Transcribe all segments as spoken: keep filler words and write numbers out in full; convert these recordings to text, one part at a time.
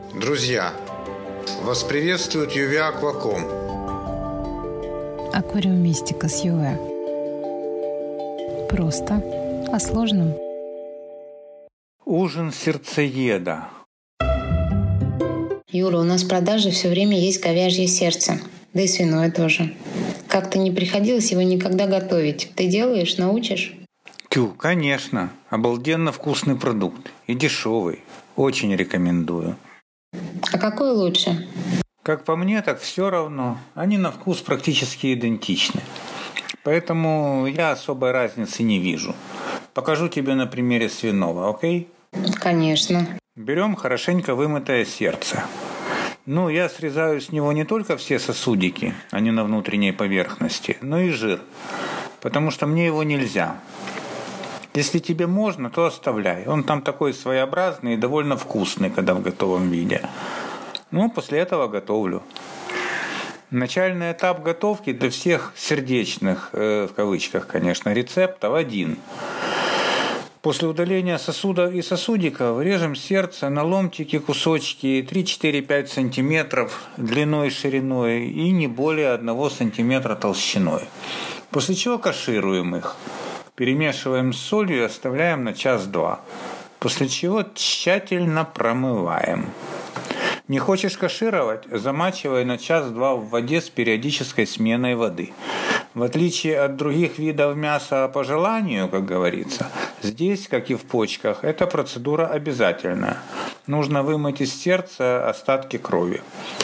Друзья, вас приветствует ю ви Aquacom. Аквариумистика с ю ви. Просто о сложном. Ужин сердцееда. Юра, у нас в продаже все время есть говяжье сердце. Да и свиное тоже. Как-то не приходилось его никогда готовить. Ты делаешь, научишь? Тю, конечно. Обалденно вкусный продукт. И дешевый. Очень рекомендую. А какой лучше? Как по мне, так все равно. Они на вкус практически идентичны. Поэтому я особой разницы не вижу. Покажу тебе на примере свиного, окей? Конечно. Берем хорошенько вымытое сердце. Ну, я срезаю с него не только все сосудики, они на внутренней поверхности, но и жир. Потому что мне его нельзя. Если тебе можно, то оставляй. Он там такой своеобразный и довольно вкусный, когда в готовом виде. Ну, после этого готовлю. Начальный этап готовки для всех сердечных, э, в кавычках, конечно, рецептов один. После удаления сосуда и сосудиков режем сердце на ломтики, кусочки три-четыре-пять сантиметров длиной и шириной и не более одного сантиметра толщиной. После чего кашируем их. Перемешиваем с солью и оставляем на час-два. После чего тщательно промываем. Не хочешь кашировать? Замачивай на час-два в воде с периодической сменой воды. В отличие от других видов мяса по желанию, как говорится, здесь, как и в почках, эта процедура обязательная. Нужно вымыть из сердца остатки крови.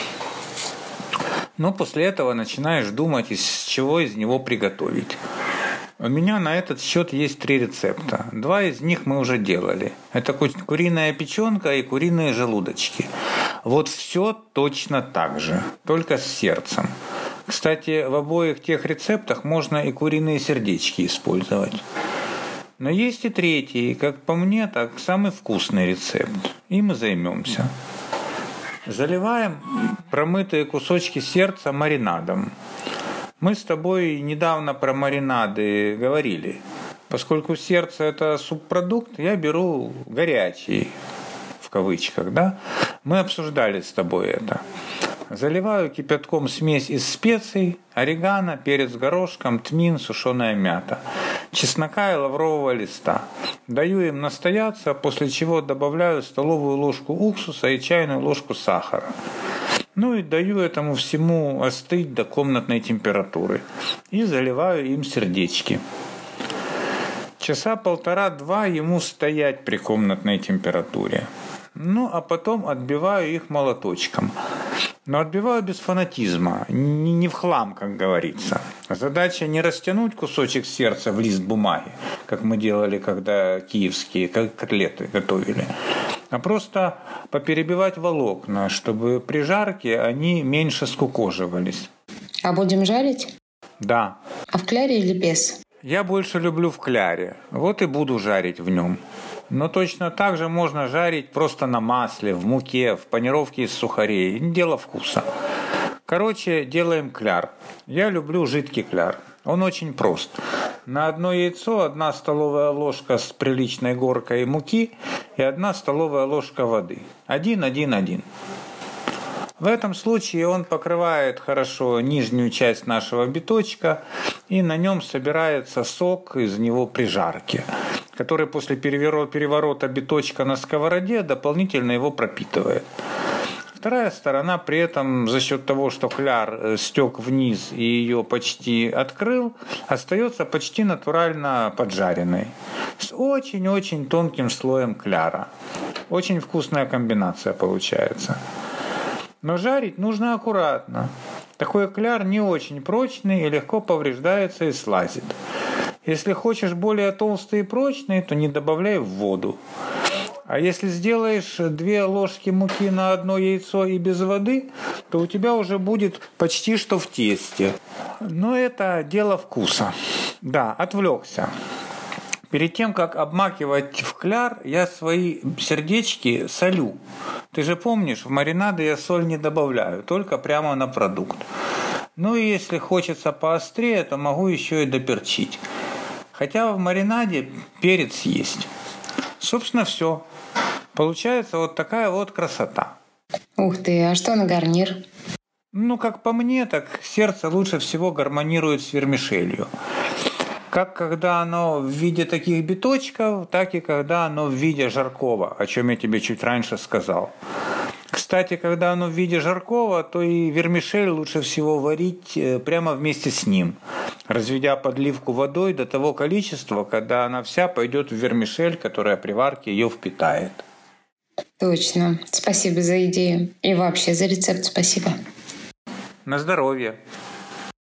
Но после этого начинаешь думать, из чего из него приготовить. У меня на этот счет есть три рецепта. Два из них мы уже делали. Это куриная печенка и куриные желудочки. Вот все точно так же, только с сердцем. Кстати, в обоих тех рецептах можно и куриные сердечки использовать. Но есть и третий, как по мне, так самый вкусный рецепт. Им и займемся. Заливаем промытые кусочки сердца маринадом. Мы с тобой недавно про маринады говорили. Поскольку сердце – это субпродукт, я беру горячий, в кавычках, да? Мы обсуждали с тобой это. Заливаю кипятком смесь из специй, орегано, перец горошком, тмин, сушеная мята, чеснока и лаврового листа. Даю им настояться, после чего добавляю столовую ложку уксуса и чайную ложку сахара. Ну и даю этому всему остыть до комнатной температуры. И заливаю им сердечки. Часа полтора-два ему стоять при комнатной температуре. Ну, а потом отбиваю их молоточком. Но отбиваю без фанатизма, не в хлам, как говорится. Задача не растянуть кусочек сердца в лист бумаги, как мы делали, когда киевские котлеты готовили, а просто поперебивать волокна, чтобы при жарке они меньше скукоживались. А будем жарить? Да. А в кляре или без? Я больше люблю в кляре, вот и буду жарить в нем. Но точно так же можно жарить просто на масле, в муке, в панировке из сухарей. Дело вкуса. Короче, делаем кляр. Я люблю жидкий кляр. Он очень прост. На одно яйцо одна столовая ложка с приличной горкой муки и одна столовая ложка воды. Один, один, один. В этом случае он покрывает хорошо нижнюю часть нашего биточка, и на нем собирается сок из него при жарке, который после переворота биточка на сковороде дополнительно его пропитывает. Вторая сторона при этом за счет того, что кляр стек вниз и ее почти открыл, остается почти натурально поджаренной, с очень-очень тонким слоем кляра. Очень вкусная комбинация получается. Но жарить нужно аккуратно. Такой кляр не очень прочный и легко повреждается и слазит. Если хочешь более толстый и прочный, то не добавляй в воду. А если сделаешь две ложки муки на одно яйцо и без воды, то у тебя уже будет почти что в тесте. Но это дело вкуса. Да, отвлекся. Перед тем, как обмакивать в кляр, я свои сердечки солю. Ты же помнишь, в маринады я соль не добавляю, только прямо на продукт. Ну и если хочется поострее, то могу еще и доперчить. Хотя в маринаде перец есть. Собственно, все. Получается вот такая вот красота. Ух ты, а что на гарнир? Ну, как по мне, так сердце лучше всего гармонирует с вермишелью. Как когда оно в виде таких биточков, так и когда оно в виде жаркого, о чем я тебе чуть раньше сказал. Кстати, когда оно в виде жаркого, то и вермишель лучше всего варить прямо вместе с ним, разведя подливку водой до того количества, когда она вся пойдет в вермишель, которая при варке ее впитает. Точно. Спасибо за идею. И вообще за рецепт спасибо. На здоровье.